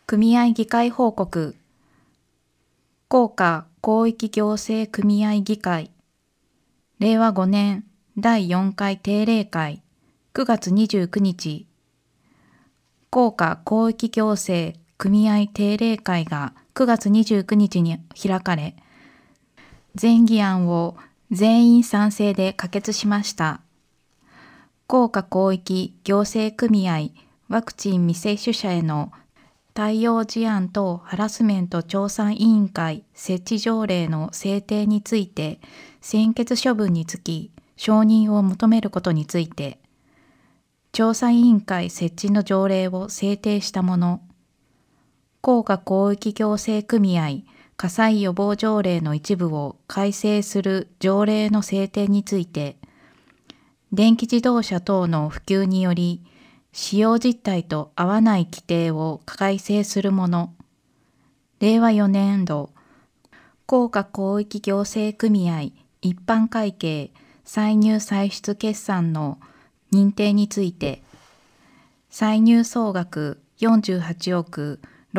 組合議会報告。甲賀広域行政組合議会。令和5年第4回定例会9月29日。甲賀広域行政組合定例会が9月29日に開かれ、全議案を全員賛成で可決しました。甲賀広域行政組合ワクチン未接種者への対応事案等ハラスメント調査委員会設置条例の制定について専決処分につき承認を求めることについて、調査委員会設置の条例を制定したもの、甲賀広域行政組合火災予防条例の一部を改正する条例の制定について、電気自動車等の普及により使用実態と合わない規定を改正するもの、令和4年度甲賀広域行政組合一般会計歳入歳出決算の認定について、歳入総額48億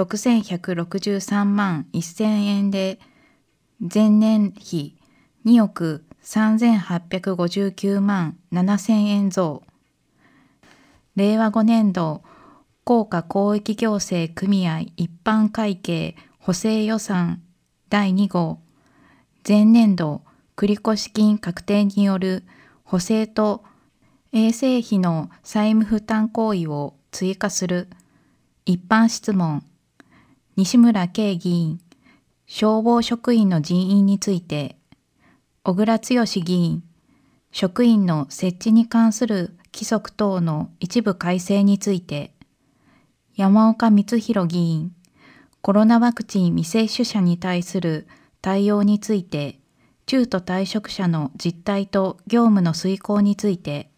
6163万1000円で前年比2億3859万7000円増。令和5年度甲賀広域行政組合一般会計補正予算第2号前年度繰越金確定による補正と衛生費の債務負担行為を追加する一般質問、西村圭議員、消防職員の人員について、小倉剛議員、職員の設置に関する規則等の一部改正について、山岡光弘議員、コロナワクチン未接種者に対する対応について、中途退職者の実態と業務の遂行について、